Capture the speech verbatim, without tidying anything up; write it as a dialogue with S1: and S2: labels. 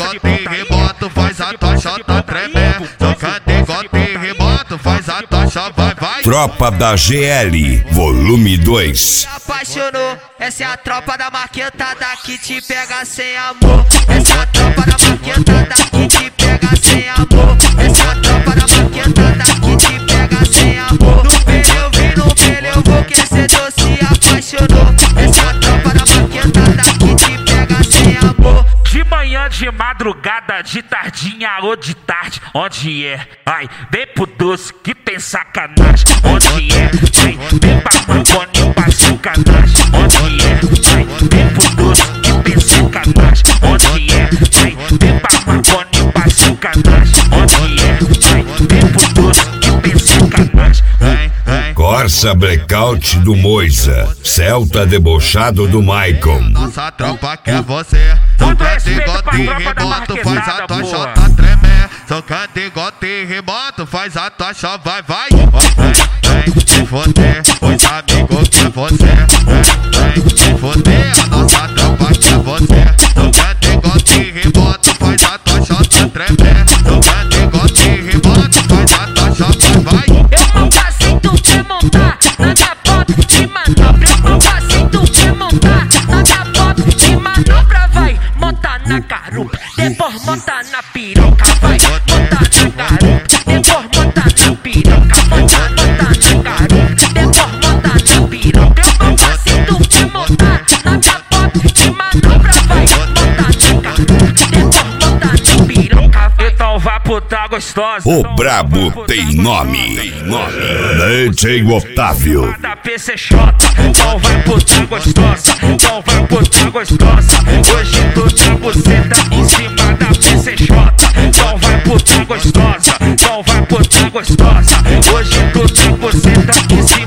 S1: gota e rebota, faz a tua chota tremer. Soca de gota e rebota, faz a tua chota, vai, vai.
S2: Tropa da G L, volume dois.
S3: Apaixonou, essa é a tropa da marquetada que te pega sem amor. Essa é a tropa da marquetada que te pega sem amor. Essa é a tropa da marquetada que te pega sem amor. No pele eu vi, no pele eu vou, que cê doce apaixonou. Essa é a tropa da marquetada que te pega sem amor.
S4: De manhã, de madrugada, de tardinha ou de tarde, onde é? Ai, vem pro doce que tem sacanagem. Onde é? Ai, vem pra maconha pra sacanagem. Onde é? Ai, vem pro doce que tem sacanagem. Onde é? Ai, vem pra maconha pra sacanagem. Onde é? Ai, vem pro doce que tem sacanagem.
S2: Corsa Blackout do Moisa, Celta debochado do Maicon.
S1: Nossa tropa quer você. Soca de gota e rebota, faz a tua chota tremer. Soca de gota e rebota, faz a tua chota, vai, vai. Vem, vem, se foder, os amigos quer você. Vem, vem, se foder, a nossa tropa quer você. Soca de gota e rebota, faz a tua chota tremer. Soca de gota e rebota, faz a tua chota, vai, vai.
S3: Eu nunca sei tu quer montar na minha bota de manobra. Eu nunca sei tu quer montar na minha bota de manobra. Vai montar na garupa, depois montar na piroca. Vai montar na garupa, depois montar na piroca. Montar, montar na garupa, depois montar na piroca. Eu nunca sei tu quer montar na minha bota de manobra. Vai montar na garupa, depois montar na piroca.
S4: Então vá puta gostosa.
S2: O brabo tem nome. Tem nome. D J Otávio.
S4: Da P C J, então vai puta gostosa. Então vai puta gostosa. Hoje tu tá buceta em cima da P C J. Então vai puta gostosa. Então vai puta gostosa. Hoje tu tá buceta em cima